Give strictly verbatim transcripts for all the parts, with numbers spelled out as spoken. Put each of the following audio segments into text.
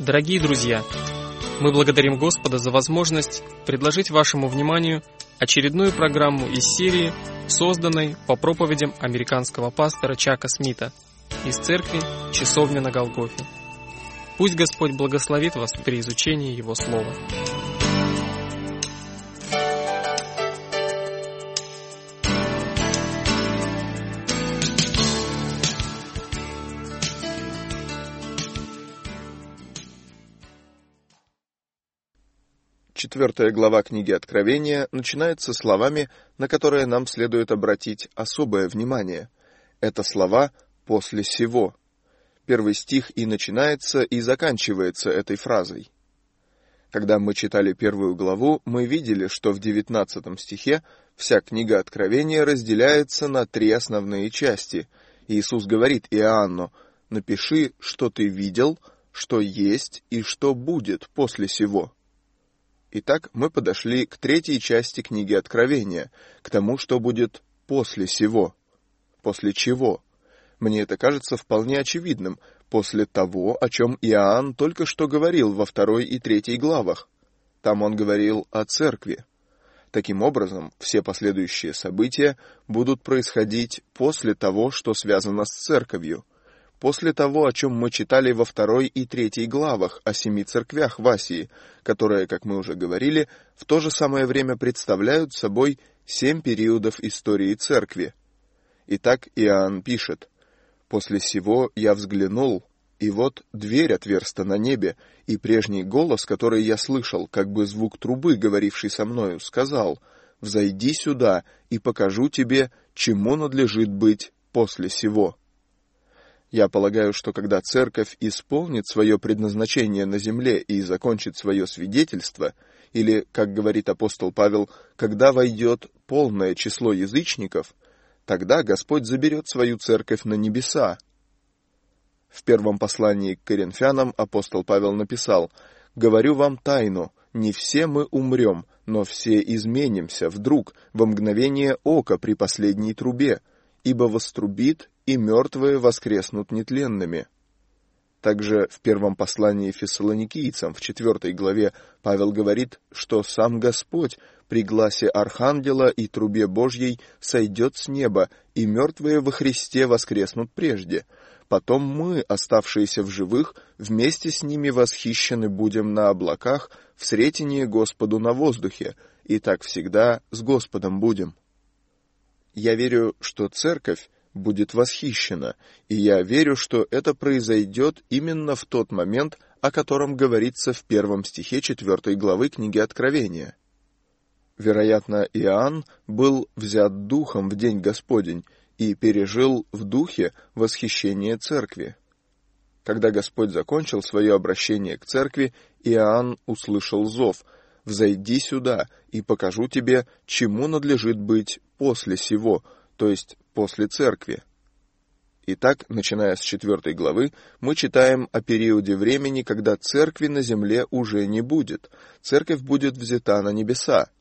Дорогие друзья, мы благодарим Господа за возможность предложить вашему вниманию очередную программу из серии, созданной по проповедям американского пастора Чака Смита из церкви «Часовня на Голгофе». Пусть Господь благословит вас при изучении Его Слова. Четвертая глава книги Откровения начинается словами, на которые нам следует обратить особое внимание. Это слова «после сего». Первый стих и начинается, и заканчивается этой фразой. Когда мы читали первую главу, мы видели, что в девятнадцатом стихе вся книга Откровения разделяется на три основные части. Иисус говорит Иоанну: «Напиши, что ты видел, что есть и что будет после сего». Итак, мы подошли к третьей части книги Откровения, к тому, что будет после сего. После чего? Мне это кажется вполне очевидным, после того, о чем Иоанн только что говорил во второй и третьей главах. Там он говорил о церкви. Таким образом, все последующие события будут происходить после того, что связано с церковью, после того, о чем мы читали во второй и третьей главах о семи церквях в Асии, которые, как мы уже говорили, в то же самое время представляют собой семь периодов истории церкви. Итак, Иоанн пишет: «После сего я взглянул, и вот дверь отверста на небе, и прежний голос, который я слышал, как бы звук трубы, говоривший со мною, сказал: „Взойди сюда, и покажу тебе, чему надлежит быть после сего“». Я полагаю, что когда церковь исполнит свое предназначение на земле и закончит свое свидетельство, или, как говорит апостол Павел, когда войдет полное число язычников, тогда Господь заберет свою церковь на небеса. В первом послании к Коринфянам апостол Павел написал: «Говорю вам тайну, не все мы умрем, но все изменимся вдруг, во мгновение ока при последней трубе, ибо вострубит, и мертвые воскреснут нетленными». Также в первом послании Фессалоникийцам, в четвертой главе, Павел говорит, что сам Господь при гласе архангела и трубе Божьей сойдет с неба, и мертвые во Христе воскреснут прежде. Потом мы, оставшиеся в живых, вместе с ними восхищены будем на облаках в сретении Господу на воздухе, и так всегда с Господом будем. Я верю, что церковь будет восхищена, и я верю, что это произойдет именно в тот момент, о котором говорится в первом стихе четвертой главы книги Откровения. Вероятно, Иоанн был взят духом в день Господень и пережил в духе восхищение церкви. Когда Господь закончил свое обращение к церкви, Иоанн услышал зов: «Взойди сюда, и покажу тебе, чему надлежит быть после сего», то есть после церкви. Итак, начиная с четвертой главы, мы читаем о периоде времени, когда церкви на земле уже не будет. Церковь будет взята на небеса.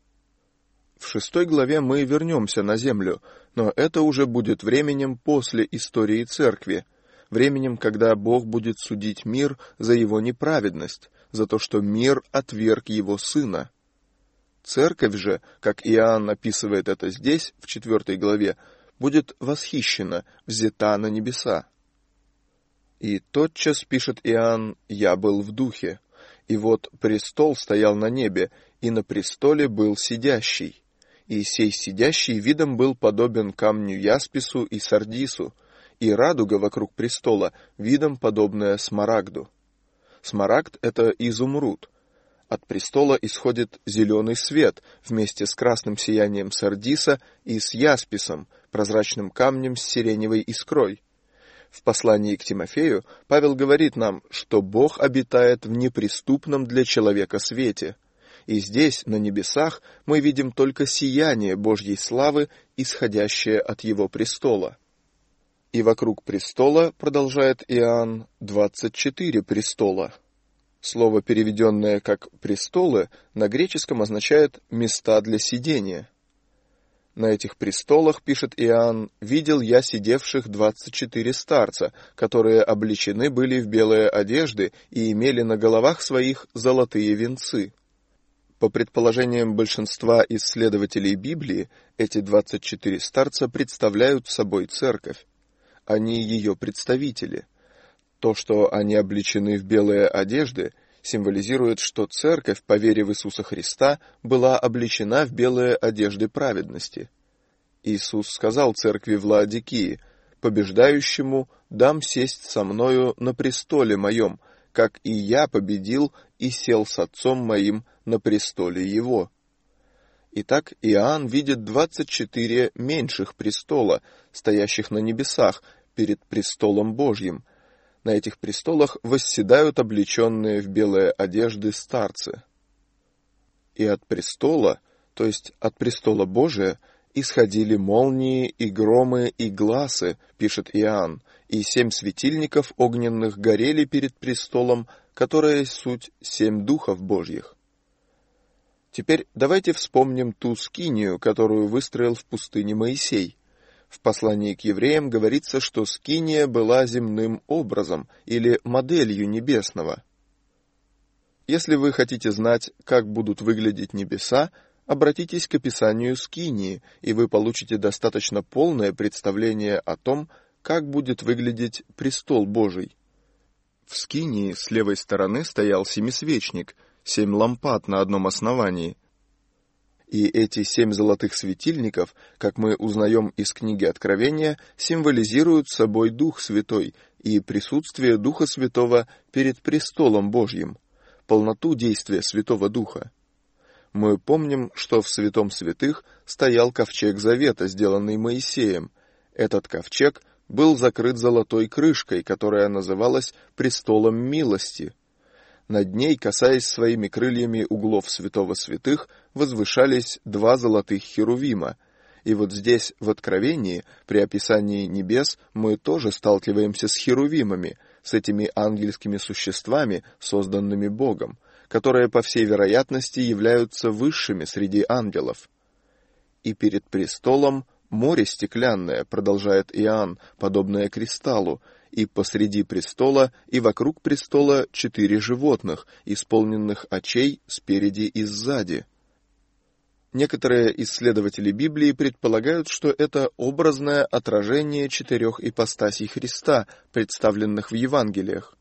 В шестой главе мы вернемся на землю, но это уже будет временем после истории церкви, временем, когда Бог будет судить мир за его неправедность, за то, что мир отверг его Сына. Церковь же, как Иоанн описывает это здесь, в четвертой главе, будет восхищена, взята на небеса. «И тотчас, — пишет Иоанн, — я был в духе, и вот престол стоял на небе, и на престоле был сидящий, и сей сидящий видом был подобен камню яспису и сардису, и радуга вокруг престола видом подобная смарагду». Смарагд — это изумруд. От престола исходит зеленый свет вместе с красным сиянием сардиса и с ясписом, прозрачным камнем с сиреневой искрой. В послании к Тимофею Павел говорит нам, что Бог обитает в неприступном для человека свете. И здесь, на небесах, мы видим только сияние Божьей славы, исходящее от Его престола. И вокруг престола, продолжает Иоанн, двадцать четыре престола. Слово, переведенное как «престолы», на греческом означает «места для сидения». На этих престолах, пишет Иоанн, видел я сидевших двадцать четыре старца, которые облечены были в белые одежды и имели на головах своих золотые венцы. По предположениям большинства исследователей Библии, эти двадцать четыре старца представляют собой церковь. Они ее представители. То, что они облечены в белые одежды, символизирует, что церковь, по вере в Иисуса Христа, была облечена в белые одежды праведности. Иисус сказал церкви в Лаодикии: «Побеждающему дам сесть со мною на престоле моем, как и я победил и сел с Отцом моим на престоле его». Итак, Иоанн видит двадцать четыре меньших престола, стоящих на небесах, перед престолом Божьим. На этих престолах восседают облеченные в белые одежды старцы. И от престола, то есть от престола Божия, исходили молнии и громы и гласы, пишет Иоанн, и семь светильников огненных горели перед престолом, которое суть семь духов Божьих. Теперь давайте вспомним ту скинию, которую выстроил в пустыне Моисей. В послании к евреям говорится, что скиния была земным образом или моделью небесного. Если вы хотите знать, как будут выглядеть небеса, обратитесь к описанию скинии, и вы получите достаточно полное представление о том, как будет выглядеть престол Божий. В скинии с левой стороны стоял семисвечник, семь лампад на одном основании. И эти семь золотых светильников, как мы узнаем из книги Откровения, символизируют собой Дух Святой и присутствие Духа Святого перед престолом Божьим, полноту действия Святого Духа. Мы помним, что в Святом Святых стоял ковчег Завета, сделанный Моисеем. Этот ковчег был закрыт золотой крышкой, которая называлась «престолом милости». Над ней, касаясь своими крыльями углов Святого Святых, возвышались два золотых херувима. И вот здесь, в Откровении, при описании небес, мы тоже сталкиваемся с херувимами, с этими ангельскими существами, созданными Богом, которые, по всей вероятности, являются высшими среди ангелов. «И перед престолом море стеклянное», продолжает Иоанн, подобное кристаллу, и посреди престола и вокруг престола четыре животных, исполненных очей спереди и сзади. Некоторые исследователи Библии предполагают, что это образное отражение четырех ипостасей Христа, представленных в Евангелиях.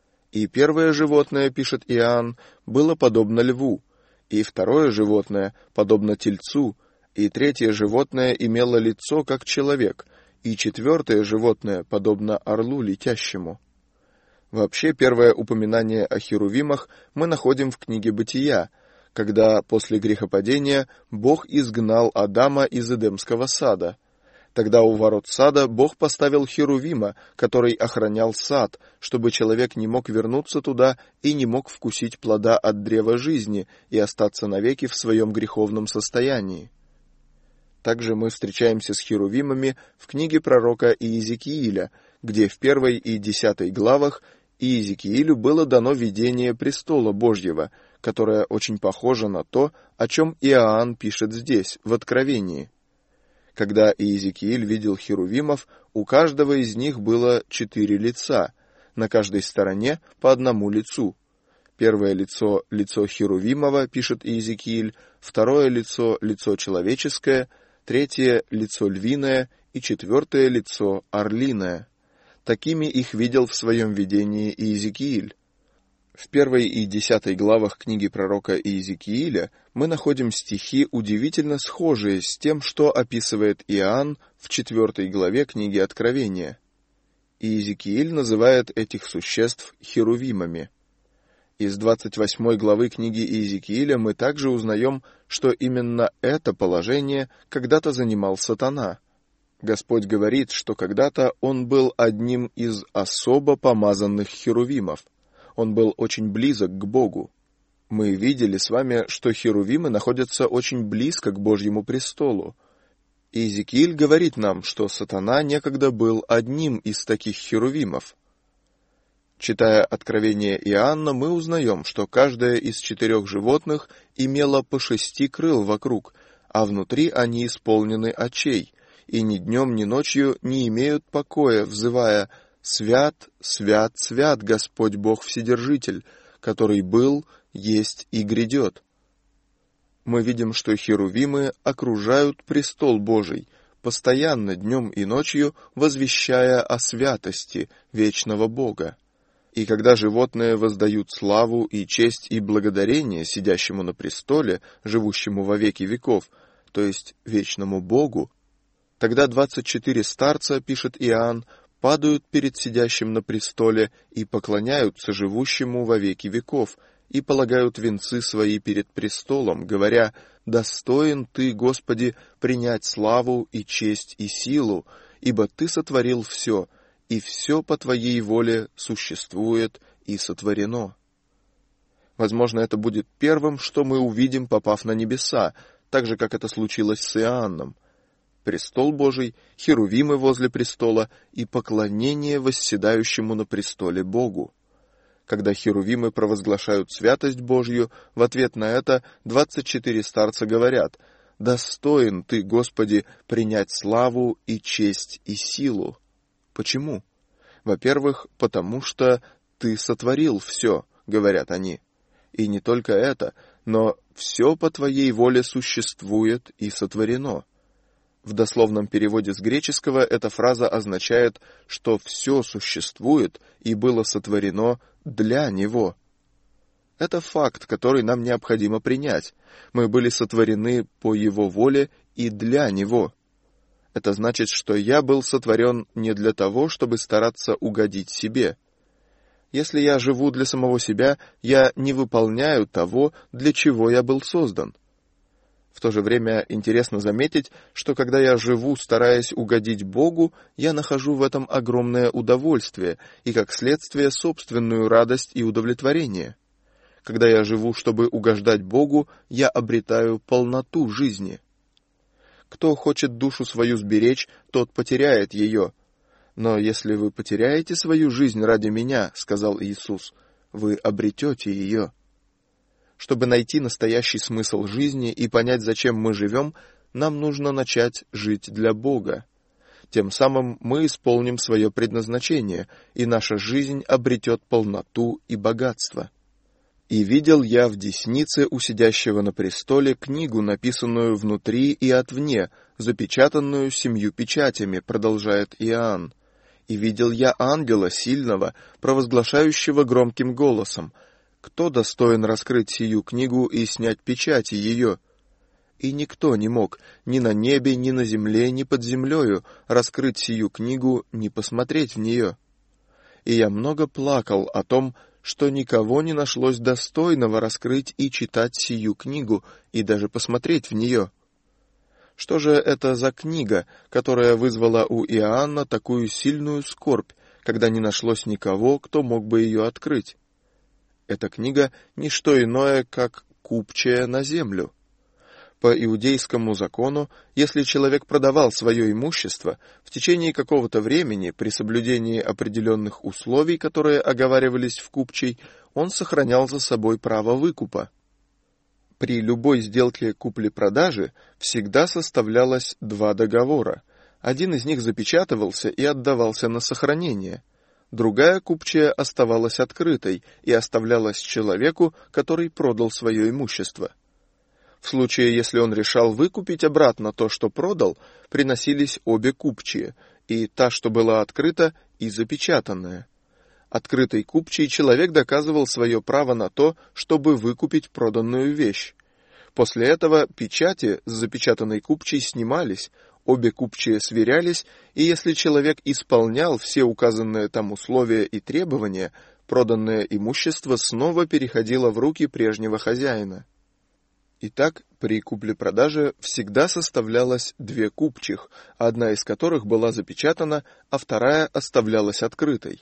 И первое животное, пишет Иоанн, было подобно льву, и второе животное подобно тельцу, и третье животное имело лицо, как человек, и четвертое животное подобно орлу летящему. Вообще, первое упоминание о херувимах мы находим в книге Бытия, когда после грехопадения Бог изгнал Адама из Эдемского сада. Тогда у ворот сада Бог поставил херувима, который охранял сад, чтобы человек не мог вернуться туда и не мог вкусить плода от древа жизни и остаться навеки в своем греховном состоянии. Также мы встречаемся с херувимами в книге пророка Иезекииля, где в первой и десятой главах Иезекиилю было дано видение престола Божьего, которое очень похоже на то, о чем Иоанн пишет здесь, в Откровении. Когда Иезекииль видел херувимов, у каждого из них было четыре лица, на каждой стороне по одному лицу. Первое лицо — лицо херувимово, пишет Иезекииль, второе лицо — лицо человеческое, третье — лицо львиное и четвертое лицо — орлиное. Такими их видел в своем видении Иезекииль. В первой и десятой главах книги пророка Иезекииля мы находим стихи, удивительно схожие с тем, что описывает Иоанн в четвертой главе книги Откровения. Иезекииль называет этих существ херувимами. Из двадцать восьмой главы книги Иезекииля мы также узнаем, что именно это положение когда-то занимал сатана. Господь говорит, что когда-то он был одним из особо помазанных херувимов. Он был очень близок к Богу. Мы видели с вами, что херувимы находятся очень близко к Божьему престолу. Иезекииль говорит нам, что сатана некогда был одним из таких херувимов. Читая Откровение Иоанна, мы узнаем, что каждое из четырех животных имело по шести крыл вокруг, а внутри они исполнены очей, и ни днем, ни ночью не имеют покоя, взывая: «Свят, свят, свят Господь Бог Вседержитель, который был, есть и грядет». Мы видим, что херувимы окружают престол Божий, постоянно днем и ночью возвещая о святости вечного Бога. И когда животные воздают славу и честь и благодарение сидящему на престоле, живущему во веки веков, то есть вечному Богу, тогда двадцать четыре старца, пишет Иоанн, падают перед сидящим на престоле и поклоняются живущему во веки веков, и полагают венцы свои перед престолом, говоря: «Достоин Ты, Господи, принять славу и честь и силу, ибо Ты сотворил все, и все по Твоей воле существует и сотворено». Возможно, это будет первым, что мы увидим, попав на небеса, так же, как это случилось с Иоанном. Престол Божий, херувимы возле престола и поклонение восседающему на престоле Богу. Когда херувимы провозглашают святость Божью, в ответ на это двадцать четыре старца говорят: «Достоин Ты, Господи, принять славу и честь и силу». Почему? Во-первых, потому что Ты сотворил все, говорят они. И не только это, но все по Твоей воле существует и сотворено. В дословном переводе с греческого эта фраза означает, что все существует и было сотворено для Него. Это факт, который нам необходимо принять. Мы были сотворены по Его воле и для Него. Это значит, что я был сотворен не для того, чтобы стараться угодить себе. Если я живу для самого себя, я не выполняю того, для чего я был создан. В то же время интересно заметить, что когда я живу, стараясь угодить Богу, я нахожу в этом огромное удовольствие и, как следствие, собственную радость и удовлетворение. Когда я живу, чтобы угождать Богу, я обретаю полноту жизни. Кто хочет душу свою сберечь, тот потеряет ее. Но если вы потеряете свою жизнь ради Меня, — сказал Иисус, — вы обретете ее. Чтобы найти настоящий смысл жизни и понять, зачем мы живем, нам нужно начать жить для Бога. Тем самым мы исполним свое предназначение, и наша жизнь обретет полноту и богатство. «И видел я в деснице у сидящего на престоле книгу, написанную внутри и отвне, запечатанную семью печатями», — продолжает Иоанн. «И видел я ангела сильного, провозглашающего громким голосом: кто достоин раскрыть сию книгу и снять печати ее? И никто не мог ни на небе, ни на земле, ни под землею раскрыть сию книгу, ни посмотреть в нее. И я много плакал о том, что никого не нашлось достойного раскрыть и читать сию книгу, и даже посмотреть в нее». Что же это за книга, которая вызвала у Иоанна такую сильную скорбь, когда не нашлось никого, кто мог бы ее открыть? Эта книга — не что иное, как купчая на землю. По иудейскому закону, если человек продавал свое имущество, в течение какого-то времени, при соблюдении определенных условий, которые оговаривались в купчей, он сохранял за собой право выкупа. При любой сделке купли-продажи всегда составлялось два договора. Один из них запечатывался и отдавался на сохранение. Другая купчая оставалась открытой и оставлялась человеку, который продал свое имущество. В случае, если он решал выкупить обратно то, что продал, приносились обе купчие, и та, что была открыта, и запечатанная. Открытой купчей человек доказывал свое право на то, чтобы выкупить проданную вещь. После этого печати с запечатанной купчей снимались, обе купчие сверялись, и если человек исполнял все указанные там условия и требования, проданное имущество снова переходило в руки прежнего хозяина. Итак, при купле-продаже всегда составлялось две купчих, одна из которых была запечатана, а вторая оставлялась открытой.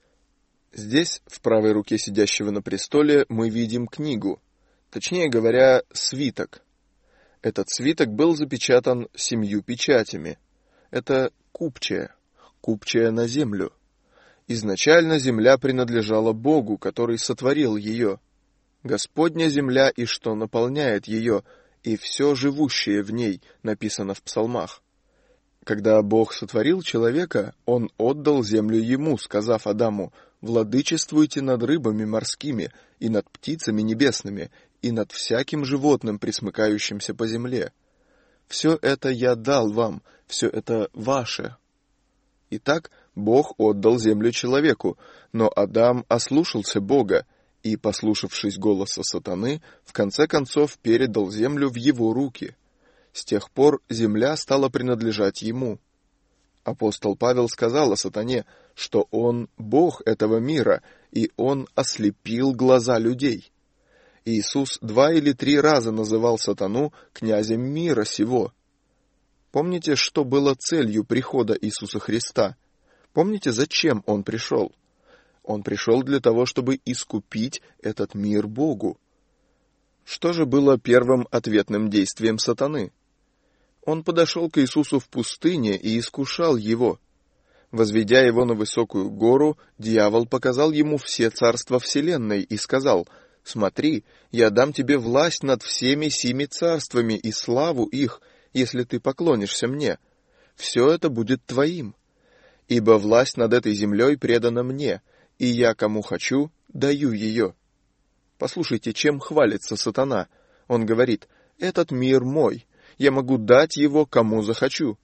Здесь, в правой руке сидящего на престоле, мы видим книгу, точнее говоря, свиток. Этот свиток был запечатан семью печатями. Это купчая, купчая на землю. Изначально земля принадлежала Богу, который сотворил ее. Господня земля и что наполняет ее, и все живущее в ней, написано в псалмах. Когда Бог сотворил человека, Он отдал землю ему, сказав Адаму: «Владычествуйте над рыбами морскими, и над птицами небесными, и над всяким животным, пресмыкающимся по земле. Все это я дал вам, все это ваше». Итак, Бог отдал землю человеку, но Адам ослушался Бога и, послушавшись голоса сатаны, в конце концов передал землю в его руки. С тех пор земля стала принадлежать ему. Апостол Павел сказал о сатане, что он Бог этого мира, и он ослепил глаза людей. Иисус два или три раза называл сатану князем мира сего. Помните, что было целью прихода Иисуса Христа? Помните, зачем Он пришел? Он пришел для того, чтобы искупить этот мир Богу. Что же было первым ответным действием сатаны? Он подошел к Иисусу в пустыне и искушал Его. Возведя Его на высокую гору, дьявол показал Ему все царства вселенной и сказал: «Смотри, я дам тебе власть над всеми семи царствами и славу их, если ты поклонишься мне. Все это будет твоим. Ибо власть над этой землей предана мне, и я, кому хочу, даю ее». Послушайте, чем хвалится сатана. Он говорит: «Этот мир мой, я могу дать его, кому захочу».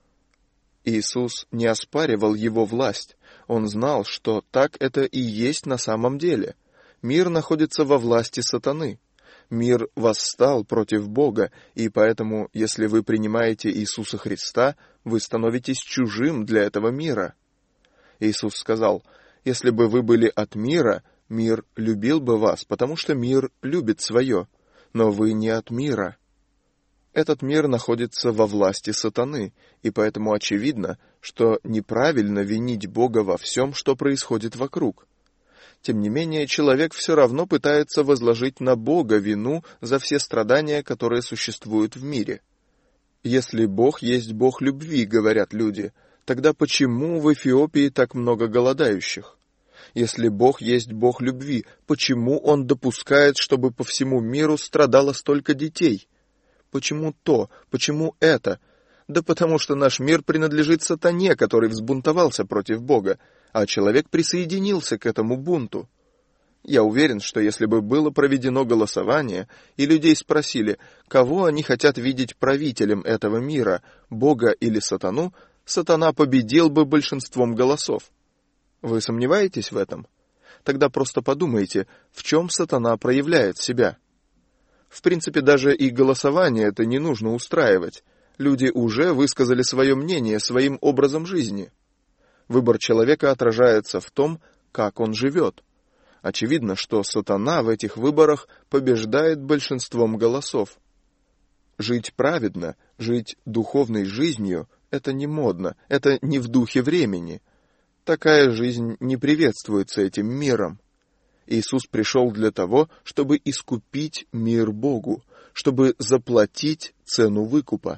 Иисус не оспаривал его власть. Он знал, что так это и есть на самом деле. Мир находится во власти сатаны. Мир восстал против Бога, и поэтому, если вы принимаете Иисуса Христа, вы становитесь чужим для этого мира. Иисус сказал: «Если бы вы были от мира, мир любил бы вас, потому что мир любит свое, но вы не от мира». Этот мир находится во власти сатаны, и поэтому очевидно, что неправильно винить Бога во всем, что происходит вокруг. Тем не менее, человек все равно пытается возложить на Бога вину за все страдания, которые существуют в мире. Если Бог есть Бог любви, говорят люди, тогда почему в Эфиопии так много голодающих? Если Бог есть Бог любви, почему Он допускает, чтобы по всему миру страдало столько детей? Почему то? Почему это? Да потому что наш мир принадлежит сатане, который взбунтовался против Бога, а человек присоединился к этому бунту. Я уверен, что если бы было проведено голосование, и людей спросили, кого они хотят видеть правителем этого мира, Бога или сатану, сатана победил бы большинством голосов. Вы сомневаетесь в этом? Тогда просто подумайте, в чем сатана проявляет себя. В принципе, даже и голосование это не нужно устраивать. Люди уже высказали свое мнение своим образом жизни. Выбор человека отражается в том, как он живет. Очевидно, что сатана в этих выборах побеждает большинством голосов. Жить праведно, жить духовной жизнью – это не модно, это не в духе времени. Такая жизнь не приветствуется этим миром. Иисус пришел для того, чтобы искупить мир Богу, чтобы заплатить цену выкупа.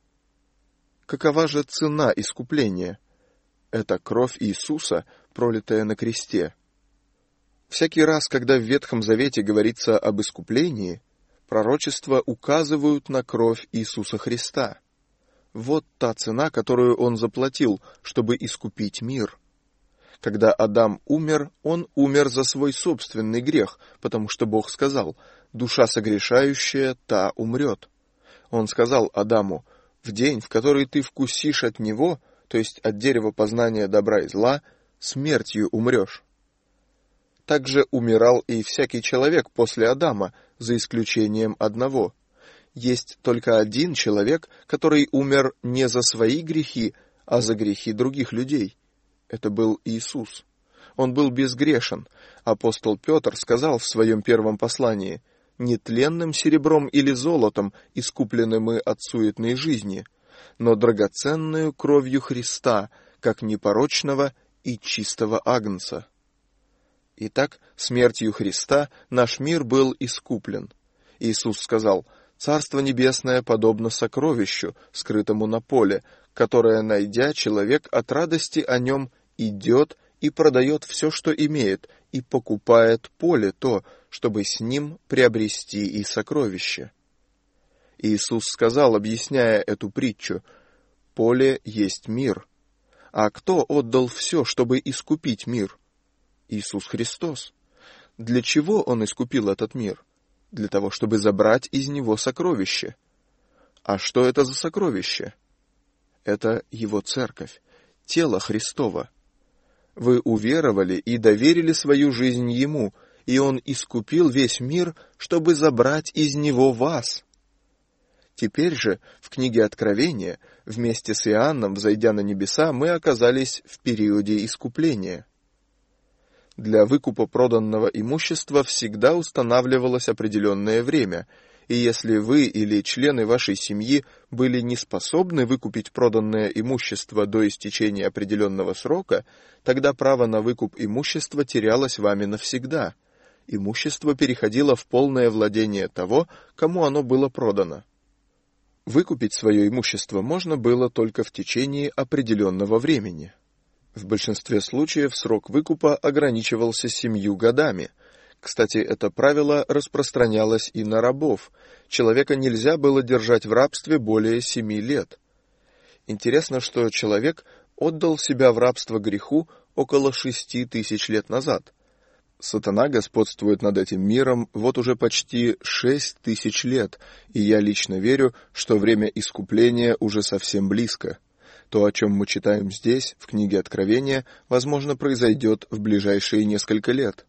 Какова же цена искупления? Это кровь Иисуса, пролитая на кресте. Всякий раз, когда в Ветхом Завете говорится об искуплении, пророчества указывают на кровь Иисуса Христа. Вот та цена, которую Он заплатил, чтобы искупить мир. Когда Адам умер, он умер за свой собственный грех, потому что Бог сказал: «Душа согрешающая, та умрет». Он сказал Адаму: «В день, в который ты вкусишь от него, то есть от дерева познания добра и зла, смертью умрешь». Также умирал и всякий человек после Адама, за исключением одного. Есть только один человек, который умер не за свои грехи, а за грехи других людей. Это был Иисус. Он был безгрешен. Апостол Петр сказал в своем первом послании: «Нетленным серебром или золотом искуплены мы от суетной жизни, но драгоценную кровью Христа, как непорочного и чистого агнца». Итак, смертью Христа наш мир был искуплен. Иисус сказал: «Царство небесное подобно сокровищу, скрытому на поле, которое, найдя, человек от радости о нем идет и продает все, что имеет, и покупает поле то, чтобы с ним приобрести и сокровище». Иисус сказал, объясняя эту притчу: «Поле есть мир». А кто отдал все, чтобы искупить мир? Иисус Христос. Для чего Он искупил этот мир? Для того, чтобы забрать из него сокровище. А что это за сокровище? Это Его церковь, тело Христово. Вы уверовали и доверили свою жизнь Ему, и Он искупил весь мир, чтобы забрать из него вас. Теперь же, в книге Откровения, вместе с Иоанном, взойдя на небеса, мы оказались в периоде искупления. Для выкупа проданного имущества всегда устанавливалось определенное время, и если вы или члены вашей семьи были не способны выкупить проданное имущество до истечения определенного срока, тогда право на выкуп имущества терялось вами навсегда. Имущество переходило в полное владение того, кому оно было продано. Выкупить свое имущество можно было только в течение определенного времени. В большинстве случаев срок выкупа ограничивался семью годами. Кстати, это правило распространялось и на рабов. Человека нельзя было держать в рабстве более семи лет. Интересно, что человек отдал себя в рабство греху около шести тысяч лет назад. Сатана господствует над этим миром вот уже почти шесть тысяч лет, и я лично верю, что время искупления уже совсем близко. То, о чем мы читаем здесь, в книге Откровения, возможно, произойдет в ближайшие несколько лет.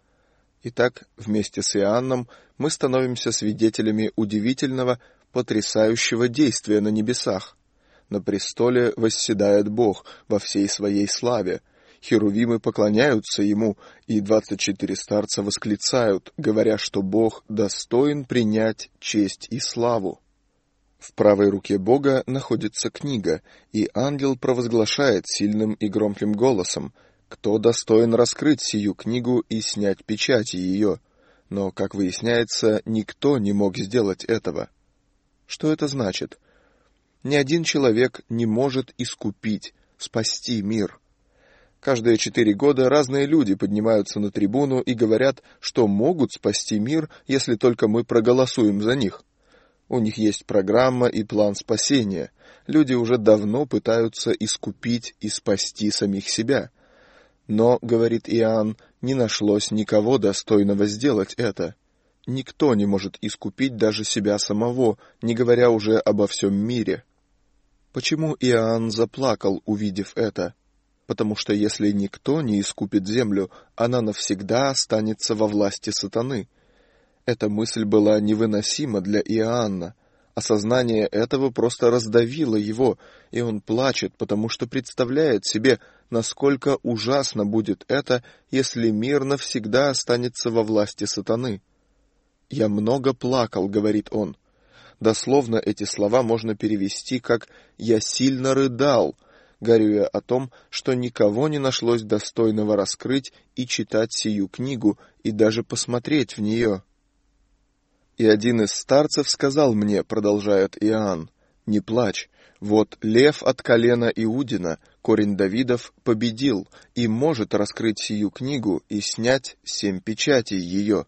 Итак, вместе с Иоанном мы становимся свидетелями удивительного, потрясающего действия на небесах. На престоле восседает Бог во всей своей славе. Херувимы поклоняются Ему, и двадцать четыре старца восклицают, говоря, что Бог достоин принять честь и славу. В правой руке Бога находится книга, и ангел провозглашает сильным и громким голосом: «Кто достоин раскрыть сию книгу и снять печати ее?» Но, как выясняется, никто не мог сделать этого. Что это значит? Ни один человек не может искупить, спасти мир. Каждые четыре года разные люди поднимаются на трибуну и говорят, что могут спасти мир, если только мы проголосуем за них. У них есть программа и план спасения. Люди уже давно пытаются искупить и спасти самих себя. Но, говорит Иоанн, не нашлось никого достойного сделать это. Никто не может искупить даже себя самого, не говоря уже обо всем мире. Почему Иоанн заплакал, увидев это? Потому что если никто не искупит землю, она навсегда останется во власти сатаны. Эта мысль была невыносима для Иоанна. Осознание этого просто раздавило его, и он плачет, потому что представляет себе, насколько ужасно будет это, если мир навсегда останется во власти сатаны. «Я много плакал», — говорит он. Дословно эти слова можно перевести как «я сильно рыдал», горюя о том, что никого не нашлось достойного раскрыть и читать сию книгу, и даже посмотреть в нее. «И один из старцев сказал мне, — продолжает Иоанн, — не плачь, вот лев от колена Иудина, корень Давидов, победил и может раскрыть сию книгу и снять семь печатей ее».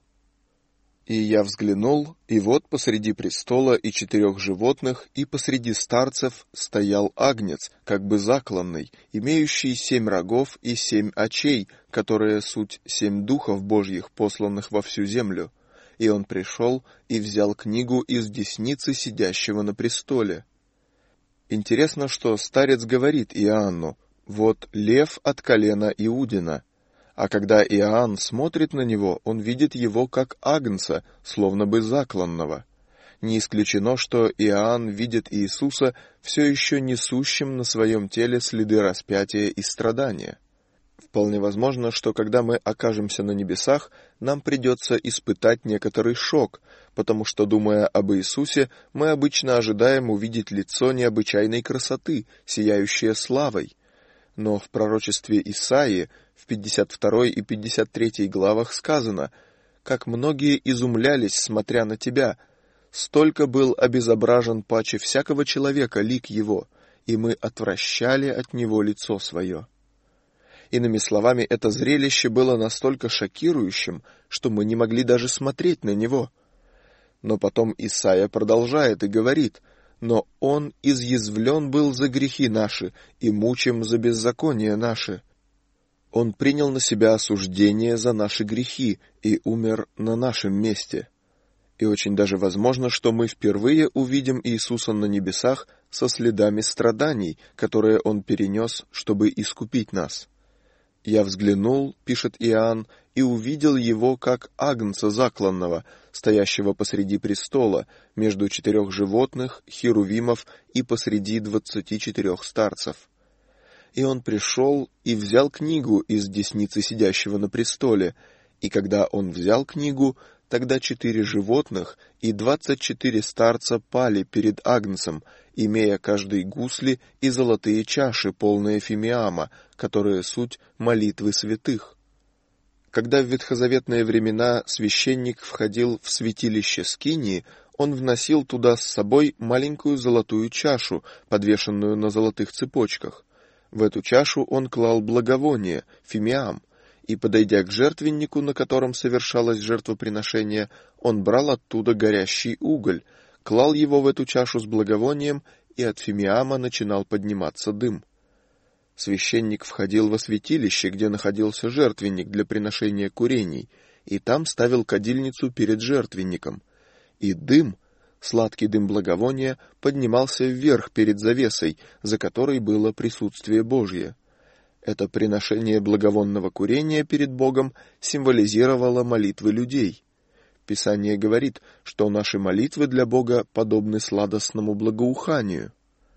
И я взглянул, и вот посреди престола и четырех животных, и посреди старцев стоял агнец, как бы закланный, имеющий семь рогов и семь очей, которые суть семь духов Божьих, посланных во всю землю. И он пришел и взял книгу из десницы сидящего на престоле. Интересно, что старец говорит Иоанну: «Вот лев от колена Иудина». А когда Иоанн смотрит на него, он видит его как агнца, словно бы закланного. Не исключено, что Иоанн видит Иисуса все еще несущим на своем теле следы распятия и страдания. Вполне возможно, что когда мы окажемся на небесах, нам придется испытать некоторый шок, потому что, думая об Иисусе, мы обычно ожидаем увидеть лицо необычайной красоты, сияющее славой. Но в пророчестве Исаии в пятьдесят второй и пятьдесят третьей главах сказано: «Как многие изумлялись, смотря на тебя, столько был обезображен паче всякого человека лик его, и мы отвращали от него лицо свое». Иными словами, это зрелище было настолько шокирующим, что мы не могли даже смотреть на него. Но потом Исайя продолжает и говорит: «Но Он изъязвлен был за грехи наши и мучим за беззаконие наши». Он принял на себя осуждение за наши грехи и умер на нашем месте. И очень даже возможно, что мы впервые увидим Иисуса на небесах со следами страданий, которые Он перенес, чтобы искупить нас. «Я взглянул, — пишет Иоанн, — и увидел Его, как агнца закланного, стоящего посреди престола, между четырех животных, херувимов и посреди двадцати четырех старцев. И Он пришел и взял книгу из десницы сидящего на престоле, и когда Он взял книгу, тогда четыре животных и двадцать четыре старца пали перед агнцем, имея каждый гусли и золотые чаши, полные фимиама, которые суть молитвы святых». Когда в ветхозаветные времена священник входил в святилище скинии, он вносил туда с собой маленькую золотую чашу, подвешенную на золотых цепочках. В эту чашу он клал благовоние, фимиам, и, подойдя к жертвеннику, на котором совершалось жертвоприношение, он брал оттуда горящий уголь, клал его в эту чашу с благовонием, и от фимиама начинал подниматься дым. Священник входил во святилище, где находился жертвенник для приношения курений, и там ставил кадильницу перед жертвенником. И дым, сладкий дым благовония, поднимался вверх перед завесой, за которой было присутствие Божье. Это приношение благовонного курения перед Богом символизировало молитвы людей. Писание говорит, что наши молитвы для Бога подобны сладостному благоуханию.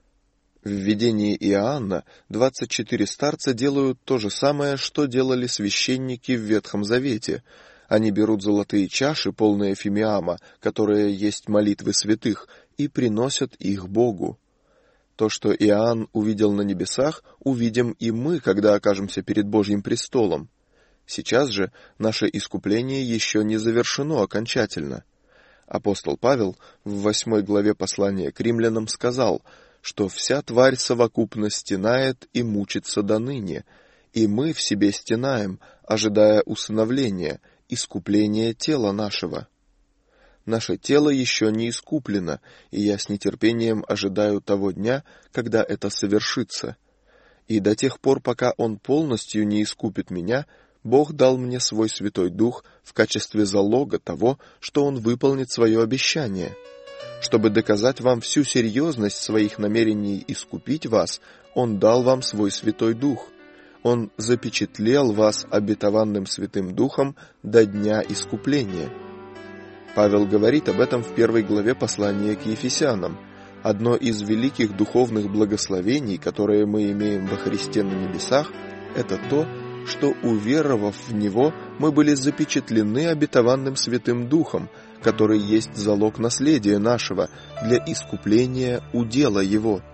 В видении Иоанна двадцать четыре старца делают то же самое, что делали священники в Ветхом Завете. Они берут золотые чаши, полные фимиама, которые есть молитвы святых, и приносят их Богу. То, что Иоанн увидел на небесах, увидим и мы, когда окажемся перед Божьим престолом. Сейчас же наше искупление еще не завершено окончательно. Апостол Павел в восьмой главе послания к римлянам сказал, что вся тварь совокупно стенает и мучится доныне, и мы в себе стенаем, ожидая усыновления, искупления тела нашего. Наше тело еще не искуплено, и я с нетерпением ожидаю того дня, когда это совершится. И до тех пор, пока Он полностью не искупит меня, Бог дал мне свой Святой Дух в качестве залога того, что Он выполнит свое обещание. Чтобы доказать вам всю серьезность своих намерений искупить вас, Он дал вам свой Святой Дух. Он запечатлел вас обетованным Святым Духом до дня искупления. Павел говорит об этом в первой главе послания к Ефесянам. Одно из великих духовных благословений, которые мы имеем во Христе на небесах, это то, что, уверовав в Него, мы были запечатлены обетованным Святым Духом, который есть залог наследия нашего для искупления удела Его.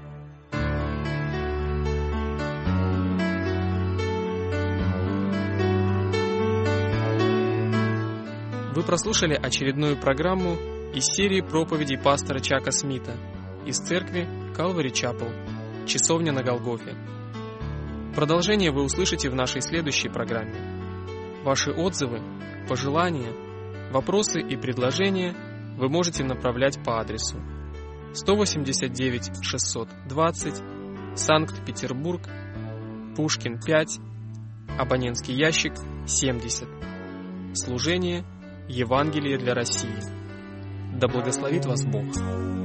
Вы прослушали очередную программу из серии проповедей пастора Чака Смита из церкви Calvary Chapel, Часовня на Голгофе. Продолжение вы услышите в нашей следующей программе. Ваши отзывы, пожелания, вопросы и предложения вы можете направлять по адресу сто восемьдесят девять шестьсот двадцать, Санкт-Петербург, Пушкин пять, абонентский ящик семьдесят. Служение Евангелие для России. Да благословит вас Бог.